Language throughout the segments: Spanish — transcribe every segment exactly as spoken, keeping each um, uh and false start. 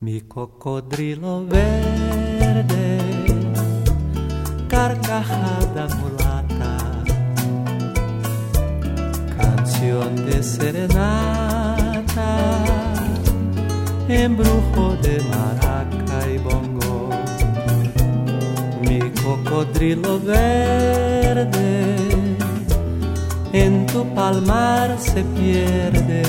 Mi cocodrilo verde, carcajada mulata, canción de serenata, embrujo de maraca y bongo. Mi cocodrilo verde, en tu palmar se pierde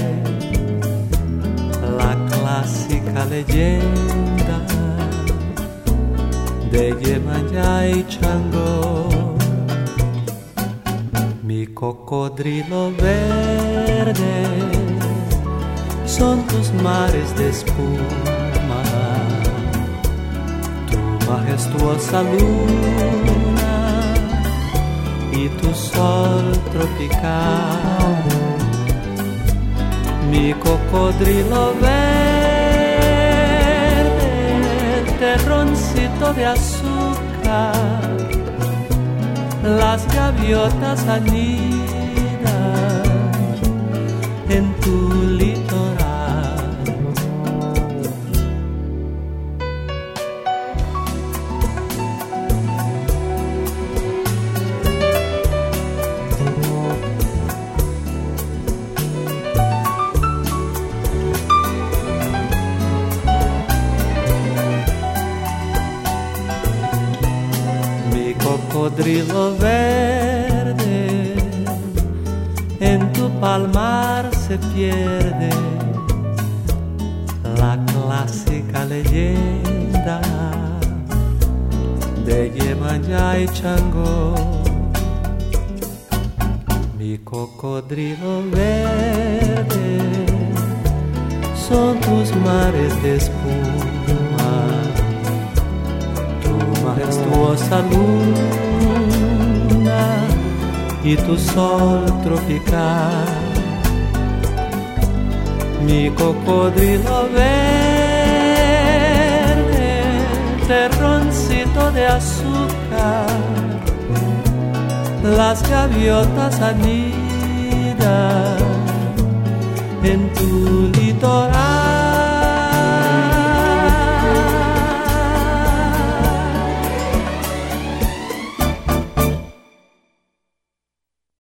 la clásica leyenda de Yemayá y Chango. Mi cocodrilo verde son tus mares de espuma, tu majestuosa luna y tu sol tropical. Mi cocodrilo verde, terroncito de azúcar, las gaviotas anidan en tu litoral. Cocodrilo verde, en tu palmar se pierde la clásica leyenda de Yemayá y Chango. Mi cocodrilo verde son tus mares de espuma, majestuosa luna y tu sol tropical. Mi cocodrilo verde, terroncito de azúcar, las gaviotas anidan en tu litoral.